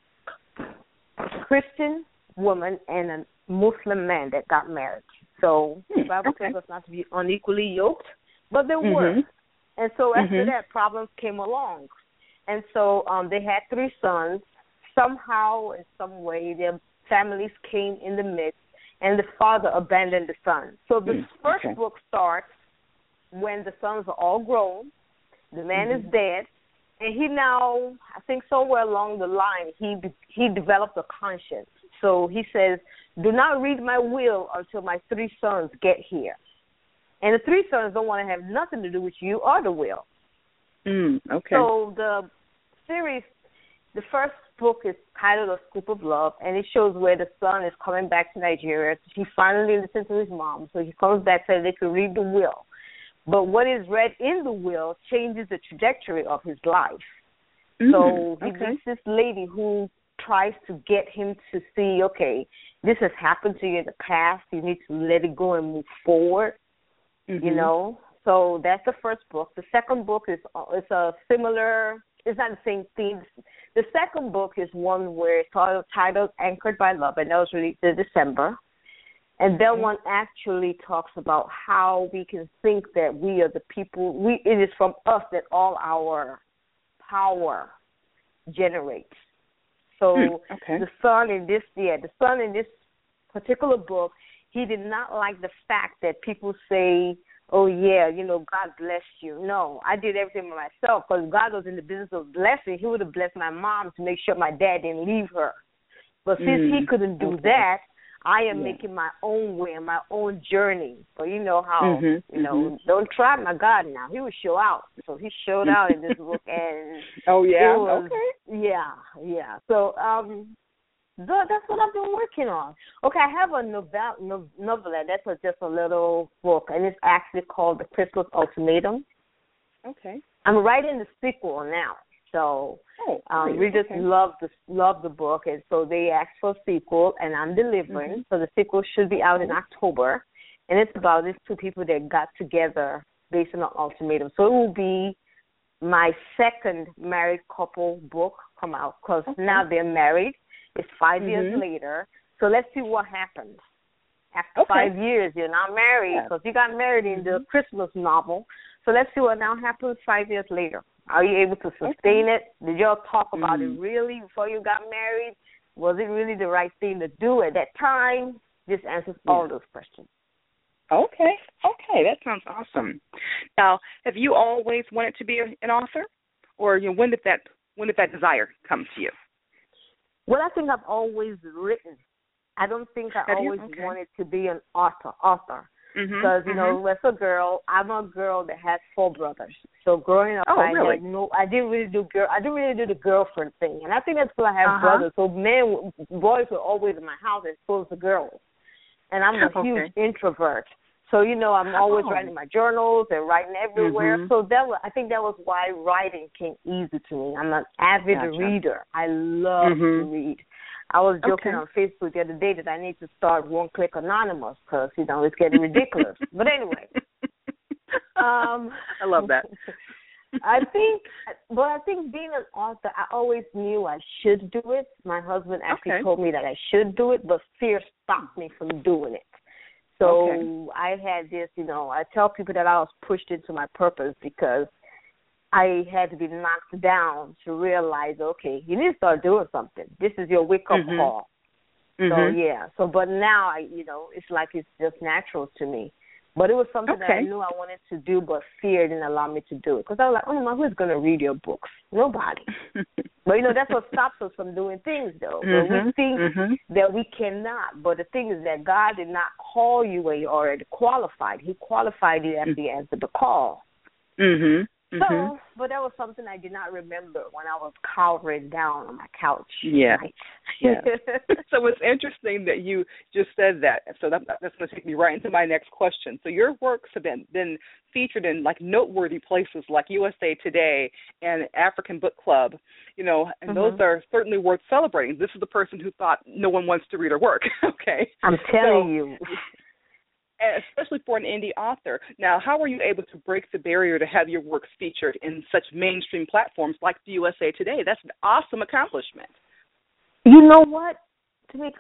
Christian woman and a Muslim man that got married. So the Bible tells us not to be unequally yoked, but they were. And so after that, problems came along. And so they had 3 sons. Somehow, in some way, their families came in the midst, and the father abandoned the son. So the first book starts when the sons are all grown, the man is dead, and he now, I think somewhere along the line, he developed a conscience. So he says, do not read my will until my 3 sons get here. And the 3 sons don't want to have nothing to do with you or the will. So the series, the first book is titled A Scoop of Love, and it shows where the son is coming back to Nigeria. He finally listened to his mom, so he comes back so they can read the will. But what is read in the will changes the trajectory of his life. So he meets this lady who tries to get him to see, okay, this has happened to you in the past. You need to let it go and move forward, you know. So that's the first book. The second book is a similar, it's not the same theme. The second book is one where it's titled Anchored by Love, and that was released in December. And that one actually talks about how we can think that we are the people, it is from us that all our power generates. So the son in this particular book, he did not like the fact that people say, oh, yeah, you know, God blessed you. No, I did everything by myself because God was in the business of blessing. He would have blessed my mom to make sure my dad didn't leave her. But since he couldn't do that, I am making my own way and my own journey. So you know how, you know, don't try my God now. He will show out. So he showed out in this book. And yeah. So that's what I've been working on. Okay, I have a novella. That's just a little book, and it's actually called The Christmas Ultimatum. Okay. I'm writing the sequel now. So we just love the book, and so they asked for a sequel, and I'm delivering. So the sequel should be out in October, and it's about these 2 people that got together based on an ultimatum. So it will be my second married couple book come out because now they're married. It's 5 years later. So let's see what happens. After 5 years, you're not married because you got married in the Christmas novel. So let's see what now happens 5 years later. Are you able to sustain it? Did y'all talk about it really before you got married? Was it really the right thing to do at that time? This answers all those questions. Okay, that sounds awesome. Now, have you always wanted to be an author, or when did that desire come to you? Well, I think I've always written. I don't think I always wanted to be an author. Because, you know, as a girl, I'm a girl that has 4 brothers. So growing up, I didn't really do the girlfriend thing. And I think that's because I have brothers. So boys were always in my house as opposed to girls. And I'm a huge introvert. So, you know, I'm always writing my journals and writing everywhere. So I think that was why writing came easy to me. I'm an avid reader. I love to read. I was joking on Facebook the other day that I need to start One Click Anonymous because, you know, it's getting ridiculous. But anyway. I love that. I think being an author, I always knew I should do it. My husband actually told me that I should do it, but fear stopped me from doing it. So I had this, you know, I tell people that I was pushed into my purpose because I had to be knocked down to realize, okay, you need to start doing something. This is your wake-up call. So, but now, it's like it's just natural to me. But it was something that I knew I wanted to do, but fear didn't allow me to do it. Because I was like, oh, my, who's going to read your books? Nobody. But, that's what stops us from doing things, though. But we think that we cannot. But the thing is that God did not call you when you already qualified. He qualified you after you answered the call. So, but that was something I did not remember when I was cowering down on my couch. Yeah. Right? Yeah. So it's interesting that you just said that. So that's going to take me right into my next question. So your works have been featured in like noteworthy places like USA Today and African Book Club, and those are certainly worth celebrating. This is the person who thought no one wants to read her work. Okay. I'm telling you. Especially for an indie author. Now, how were you able to break the barrier to have your works featured in such mainstream platforms like the USA Today? That's an awesome accomplishment. You know what, Tamika,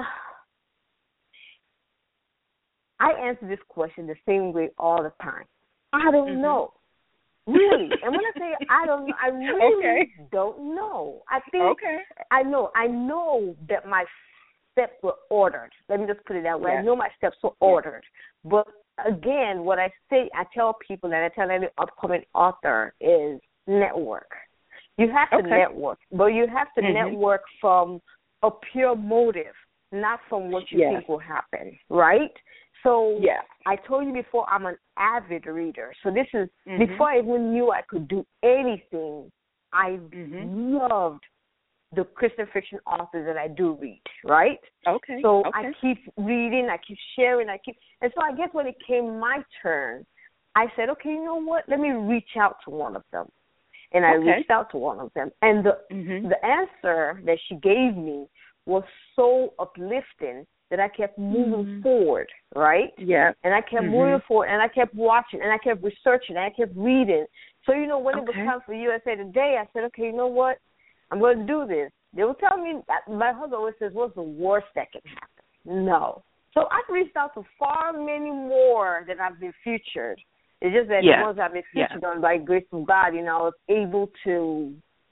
I answer this question the same way all the time. I don't know. Really. And when I say I don't know, I really don't know. I think I know that my steps were ordered. Let me just put it that way. Yes. I know my steps were ordered. But again, what I tell people, and I tell any upcoming author, is network. You have to network, but you have to network from a pure motive, not from what you think will happen, right? So I told you before, I'm an avid reader. So this is, before I even knew I could do anything, I loved the Christian fiction authors that I do read, right? So I keep reading, I keep sharing, and so I guess when it came my turn, I said, okay, you know what? Let me reach out to one of them. And I reached out to one of them. And the answer that she gave me was so uplifting that I kept moving forward, right? Yeah. And I kept moving forward, and I kept watching, and I kept researching, and I kept reading. So, when it was time for USA Today, I said, okay, you know what? I'm going to do this. They will tell me, my husband always says, what's the worst that can happen? No. So I've reached out to far many more that I've been featured. It's just that the ones I've been featured on, by grace of God, I was able to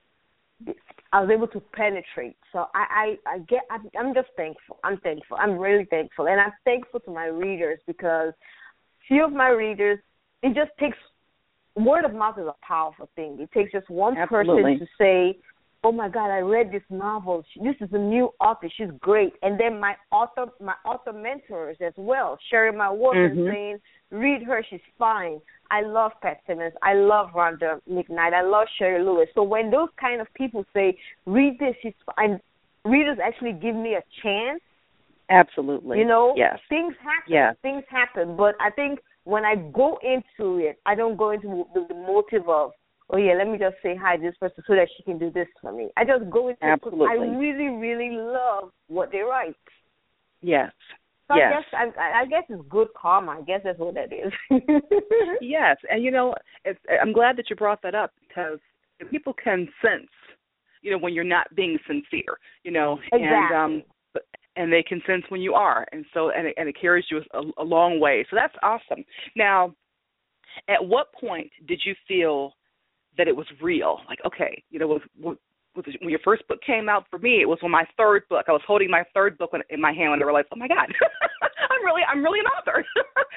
penetrate. So I'm just thankful. I'm thankful. I'm really thankful. And I'm thankful to my readers, because few of my readers, it just takes, word of mouth is a powerful thing. It takes just one person to say, oh my God, I read this novel. This is a new author. She's great. And then my author mentors as well, sharing my work and saying, read her, she's fine. I love Pat Simmons. I love Rhonda McKnight. I love Sherry Lewis. So when those kind of people say, read this, she's fine, readers actually give me a chance. Absolutely. Things happen. Yeah. Things happen. But I think when I go into it, I don't go into the motive of, oh, yeah, let me just say hi to this person so that she can do this for me. I just go into it because I really, really love what they write. Yes. So I guess it's good karma. I guess that's what that is. Yes. And, I'm glad that you brought that up, because people can sense, when you're not being sincere, Exactly. And they can sense when you are. And so, and it carries you a long way. So that's awesome. Now, at what point did you feel that it was real? Like, okay, when your first book came out, for me, it was when my third book. I was holding my third book in my hand when I realized, oh my God, I'm really an author.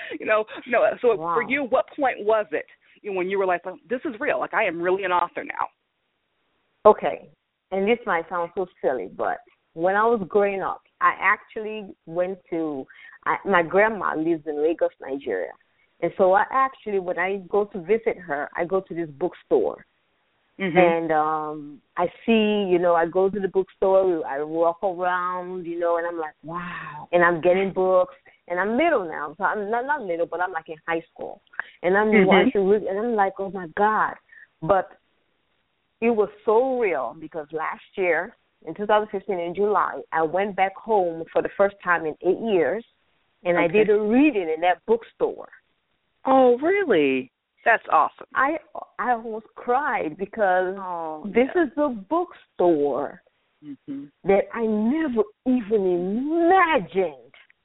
So for you, what point was it when you were like, oh, this is real? Like, I am really an author now. Okay, and this might sound so silly, but when I was growing up, I actually went to. My grandma lives in Lagos, Nigeria. And so when I go to visit her, I go to this bookstore. And I see, I go to the bookstore, I walk around, and I'm like, wow. And I'm getting books. And I'm little now. So I'm not little, but I'm like in high school. And I'm watching, and I'm like, oh, my God. But it was so real, because last year, in 2015, in July, I went back home for the first time in 8 years, and I did a reading in that bookstore. Oh, really? That's awesome. I almost cried, because this is a bookstore that I never even imagined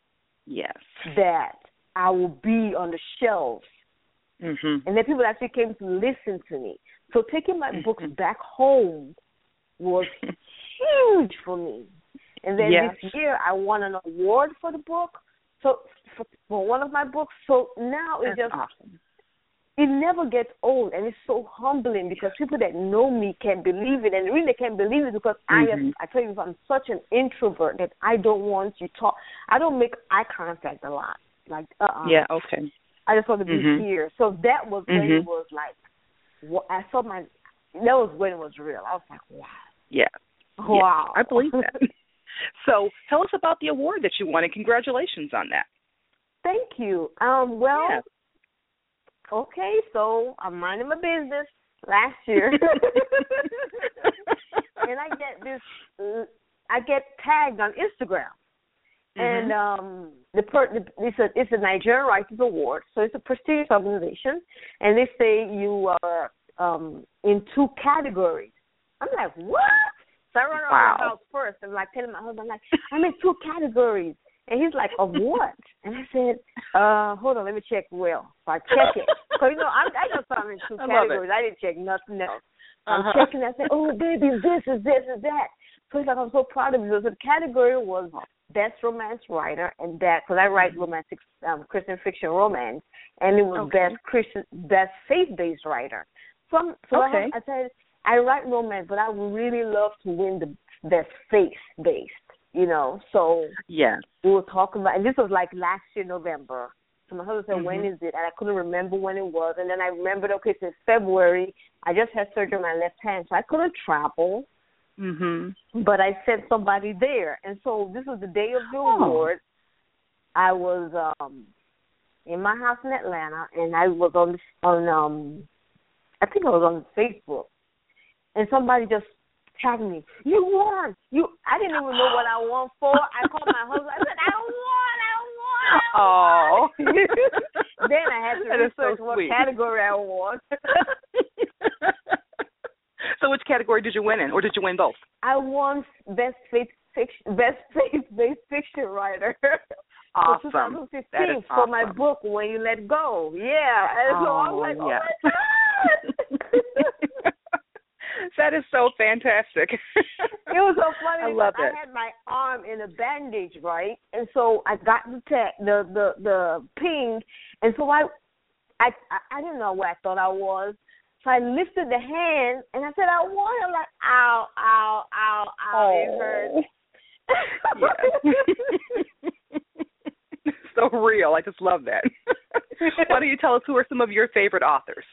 that I would be on the shelves. And then people actually came to listen to me. So taking my books back home was huge for me. And then this year I won an award for the book. So for one of my books. So now it's just awesome. It never gets old, and it's so humbling, because people that know me can't believe it, and really they can't believe it, because I tell you, I'm such an introvert that I don't want to talk. I don't make eye contact a lot. Like, Yeah, okay. I just want to be here. So that was when it was like, I saw that was when it was real. I was like, wow. Yeah. Wow. Yeah, I believe that. So tell us about the award that you won, and congratulations on that. Thank you. Okay, so I'm minding my business last year. And I get tagged on Instagram. And it's a Nigerian Writers Award, so it's a prestigious organization, and they say you are in 2 categories. I'm like, what? So I run around the house first and like telling my husband, like, I'm in 2 categories. And he's like, of what? And I said, hold on, let me check Will. So I check it. Because, you know, I know I'm in 2 categories. I didn't check nothing else. I'm checking. I said, oh, baby, this is that. So he's like, I'm so proud of you. So the category was Best Romance Writer, and that, because I write romantic Christian fiction romance, and it was Best Faith-Based Writer. So I said, I write romance, but I would really love to win the Best Faith-Based, you know. So we were talking about, and this was like last year, November. So my husband said, when is it? And I couldn't remember when it was. And then I remembered, okay, since February, I just had surgery on my left hand, so I couldn't travel. But I sent somebody there. And so this was the day of the award. I was in my house in Atlanta, and I was on I think I was on Facebook. And somebody just tagged me. You won. I didn't even know what I won for. I called my husband. I said, I won. Oh. Then I had to research what category I won. So which category did you win in, or did you win both? I won Best Faith-Based Fiction Writer. Awesome. For 2015 for my book, When You Let Go. Yeah. And so I was like, oh, my God. That is so fantastic. It was so funny. I love it. I had my arm in a bandage, right? And so I got the ping, and so I didn't know where I thought I was. So I lifted the hand, and I said, I won. I'm like, ow, ow, ow, ow. It hurts. So real. I just love that. Why don't you tell us who are some of your favorite authors?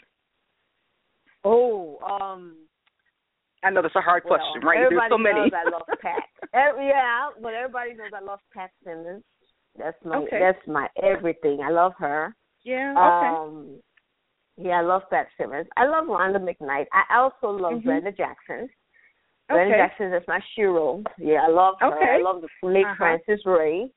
I know that's a hard question, right? There's so many. Everybody knows I love Pat. But everybody knows I love Pat Simmons. That's my everything. I love her. Yeah. I love Pat Simmons. I love Rhonda McKnight. I also love Brenda Jackson. Brenda Jackson is my shiro. Yeah, I love her. I love the late Frances Ray.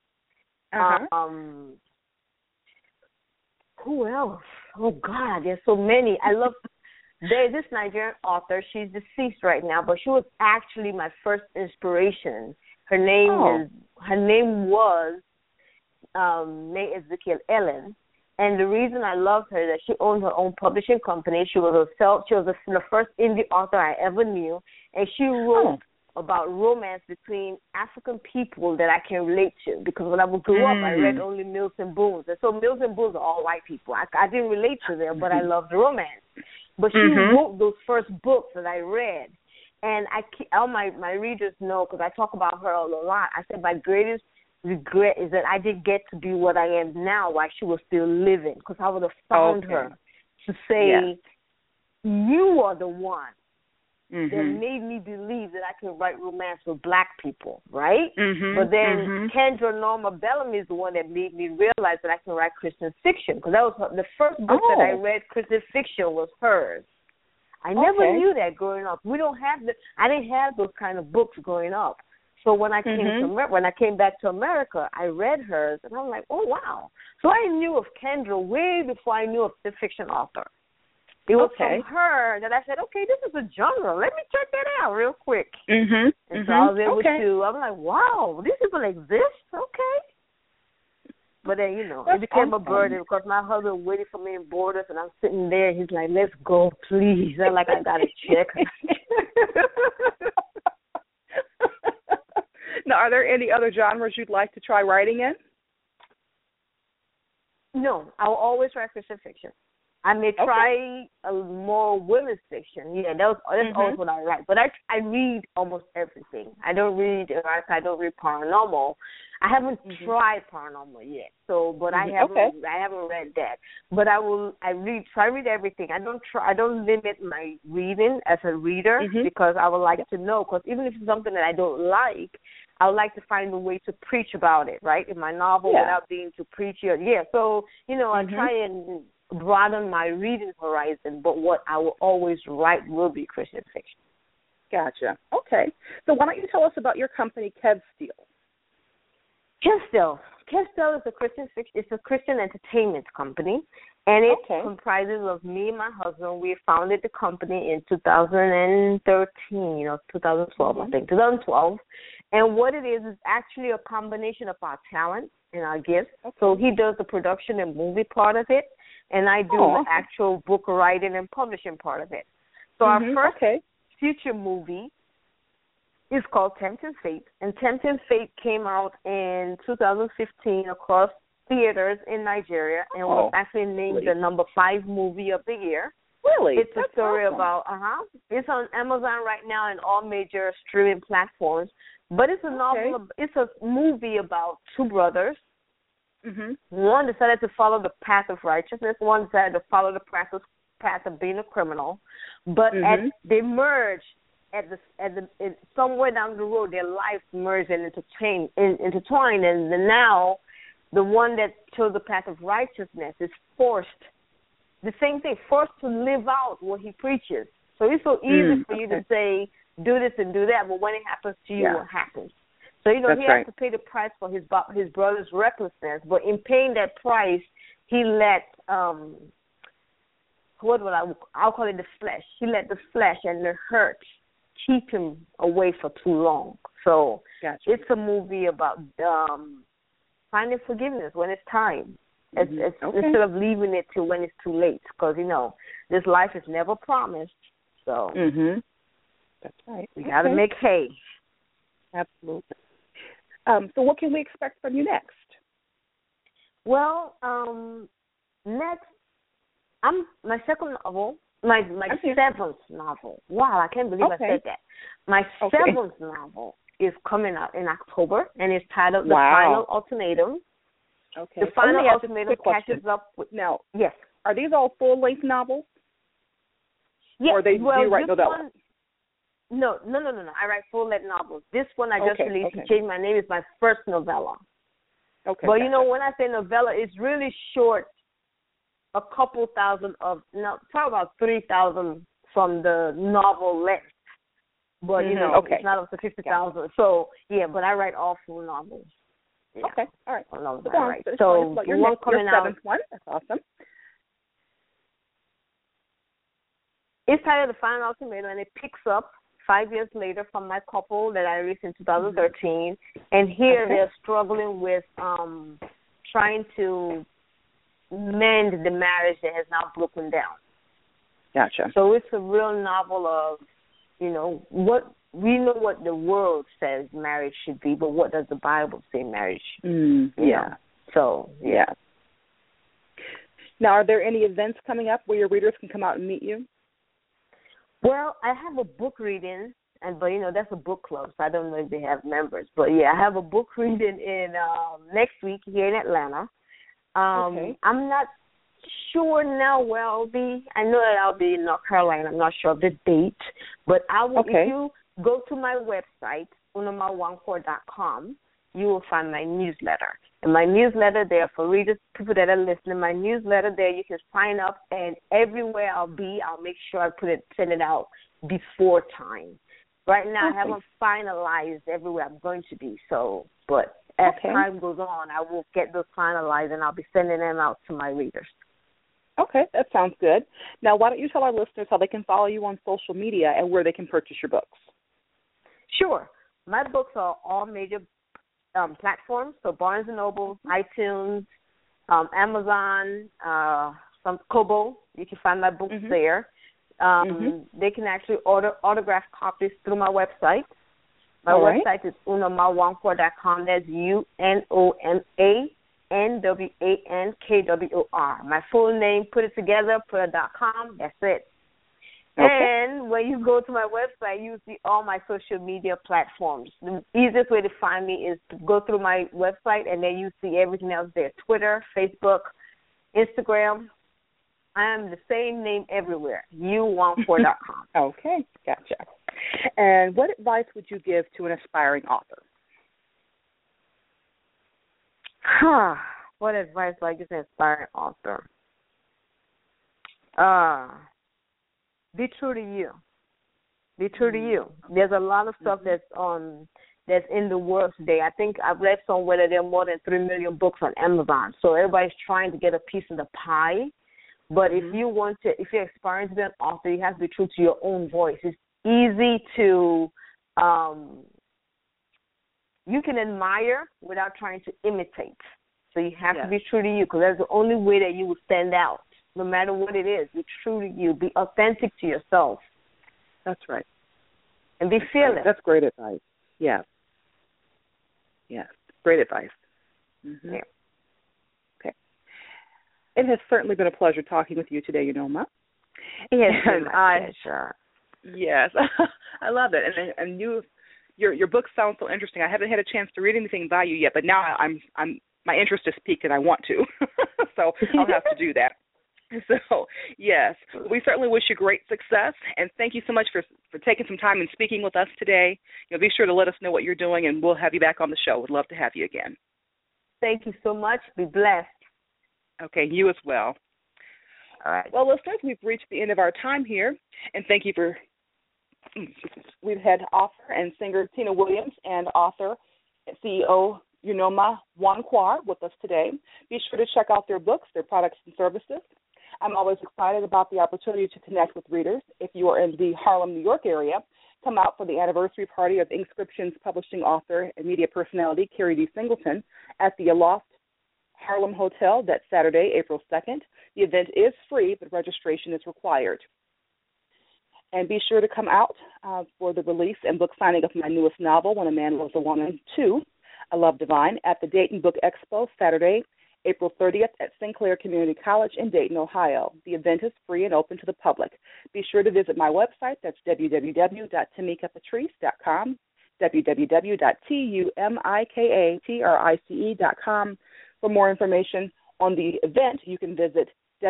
Who else? Oh God, there's so many. There's this Nigerian author. She's deceased right now, but she was actually my first inspiration. Her name was May Ezekiel Ellen. And the reason I loved her is that she owned her own publishing company. She was the first indie author I ever knew, and she wrote about romance between African people that I can relate to. Because when I grew up, I read only Mills and Boons, and so Mills and Boons are all white people. I didn't relate to them, but I loved romance. But she wrote those first books that I read, and all my readers know, because I talk about her a lot. I said my greatest regret is that I didn't get to be what I am now while she was still living, because I would have found her to say, you are the one that made me believe that I can write romance with black people, right? But then Kendra Norma Bellamy is the one that made me realize that I can write Christian fiction, because that was the first book that I read Christian fiction was hers. I never knew that growing up. I didn't have those kind of books growing up. So when I came back to America, I read hers, and I'm like, oh, wow. So I knew of Kendra way before I knew of the fiction author. It was from her that I said, okay, this is a genre. Let me check that out real quick. And so I was able to, I'm like, wow, these people exist? Okay. But then, it became a burden because my husband waited for me in Borders, and I'm sitting there. He's like, let's go, please. I'm like, I got to check. Now, are there any other genres you'd like to try writing in? No, I will always write Christian fiction. I may try more women's fiction. Yeah, that's always what I write. But I read almost everything. I don't read erotica. I don't read paranormal. I haven't tried paranormal yet. So, but I haven't read that. But I read everything. I don't limit my reading as a reader because I would like to know. Because even if it's something that I don't like, I would like to find a way to preach about it, right? In my novel without being too preachy. So, I try and broaden my reading horizon, but what I will always write will be Christian fiction. Gotcha. Okay. So why don't you tell us about your company, Kevsteel? Kevsteel is a Christian fiction. It's a Christian entertainment company, and it comprises of me and my husband. We founded the company in 2013, 2012, I think, 2012. And what it is actually a combination of our talent and our gifts. Okay. So he does the production and movie part of it, and I do the actual book writing and publishing part of it. So our first future movie is called Tempting Fate, and Tempting Fate came out in 2015 across theaters in Nigeria and was actually named the number 5 movie of the year. Really? It's a story about, it's on Amazon right now and all major streaming platforms, but it's a novel, it's a movie about 2 brothers. One decided to follow the path of righteousness, one decided to follow the path of being a criminal, but they merged somewhere down the road, their lives merged and intertwined, and now the one that chose the path of righteousness is forced to live out what he preaches. So it's so easy for you to say, do this and do that, but when it happens to you, what happens? So, he has to pay the price for his brother's recklessness, but in paying that price, he let, I'll call it the flesh. He let the flesh and the hurt keep him away for too long. So it's a movie about finding forgiveness when it's time. Instead of leaving it till when it's too late, because, this life is never promised. So that's right. We got to make hay. Absolutely. So what can we expect from you next? Well, next, my second novel, my 7th novel. Wow, I can't believe I said that. My 7th novel is coming out in October, and it's titled The Final Ultimatum. Okay. The Final Ultimatum catches up with... Now, yes. Are these all full-length novels? Yes. Or do you write novellas? No. I write full-length novels. This one I just released, Change My Name, is my first novella. Okay. But, when I say novella, it's really short, a couple thousand probably about 3,000 from the novel length. But, it's not up to 50,000. So, but I write all full novels. Yeah. Okay, all right. So your one coming out. 7th one. That's awesome. It's titled The Final Ultimatum, and it picks up 5 years later from my couple that I released in 2013. And here they're struggling with trying to mend the marriage that has now broken down. Gotcha. So it's a real novel of, what we know what the world says marriage should be, but what does the Bible say marriage should be? So, Now, are there any events coming up where your readers can come out and meet you? Well, I have a book reading, but that's a book club, so I don't know if they have members. But I have a book reading in next week here in Atlanta. I'm not sure now where I'll be. I know that I'll be in North Carolina. I'm not sure of the date, but I will. If you go to my website, unomawankwo.com, you will find my newsletter. And my newsletter there for readers, people that are listening, my newsletter there, you can sign up, and everywhere I'll be, I'll make sure I send it out before time. Right now, I haven't finalized everywhere I'm going to be, but as time goes on, I will get those finalized, and I'll be sending them out to my readers. Okay, that sounds good. Now, why don't you tell our listeners how they can follow you on social media and where they can purchase your books? Sure. My books are all major platforms, so Barnes & Noble, iTunes, Amazon, some Kobo. You can find my books there. They can actually order autographed copies through my website. My website is unomawankwo.com. That's UNOMANWANKWOR. My full name, put it together, put a .com. That's it. Okay. And when you go to my website, you see all my social media platforms. The easiest way to find me is to go through my website, and then you see everything else there: Twitter, Facebook, Instagram. I am the same name everywhere, u14.com. Okay, gotcha. And what advice would you give to an aspiring author? What advice would I give to an aspiring author? Be true to you. Be true to you. There's a lot of stuff that's in the world today. I think I've read somewhere that there are more than 3 million books on Amazon. So everybody's trying to get a piece of the pie. But if you're aspiring to be an author, you have to be true to your own voice. It's easy to you can admire without trying to imitate. So you have to be true to you, because that's the only way that you will stand out. No matter what it is, be true to you. Be authentic to yourself. That's right. And be fearless. Right. That's great advice. Yeah. Yes. Great advice. Mm-hmm. Yeah. Okay. It has certainly been a pleasure talking with you today, Unoma. It has been my pleasure. Yes. I love it. And your book sounds so interesting. I haven't had a chance to read anything by you yet, but now my interest is piqued and I want to. So I'll have to do that. So, yes, we certainly wish you great success, and thank you so much for taking some time and speaking with us today. Be sure to let us know what you're doing, and we'll have you back on the show. We'd love to have you again. Thank you so much. Be blessed. Okay, you as well. All right. Well, listeners, we've reached the end of our time here, and thank you for – we've had author and singer Tina Williams and author and CEO Unoma Nwankwo with us today. Be sure to check out their books, their products and services. I'm always excited about the opportunity to connect with readers. If you are in the Harlem, New York area, come out for the anniversary party of Inscription's publishing author and media personality, Carrie D. Singleton, at the Aloft Harlem Hotel. That's Saturday, April 2nd. The event is free, but registration is required. And be sure to come out for the release and book signing of my newest novel, When a Man Loves a Woman 2, A Love Divine, at the Dayton Book Expo, Saturday, April 30th at Sinclair Community College in Dayton, Ohio. The event is free and open to the public. Be sure to visit my website. That's www.tamikapatrice.com, www.TUMIKATRICE.com. For more information on the event, you can visit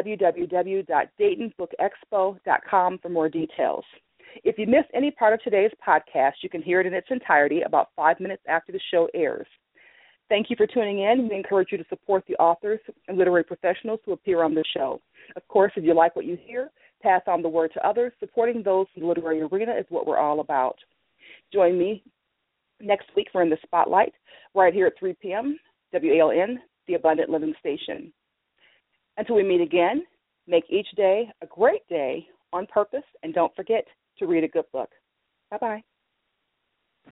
www.daytonbookexpo.com for more details. If you missed any part of today's podcast, you can hear it in its entirety about 5 minutes after the show airs. Thank you for tuning in. We encourage you to support the authors and literary professionals who appear on the show. Of course, if you like what you hear, pass on the word to others. Supporting those in the literary arena is what we're all about. Join me next week for In the Spotlight, right here at 3 p.m., WALN, the Abundant Living Station. Until we meet again, make each day a great day on purpose, and don't forget to read a good book. Bye-bye.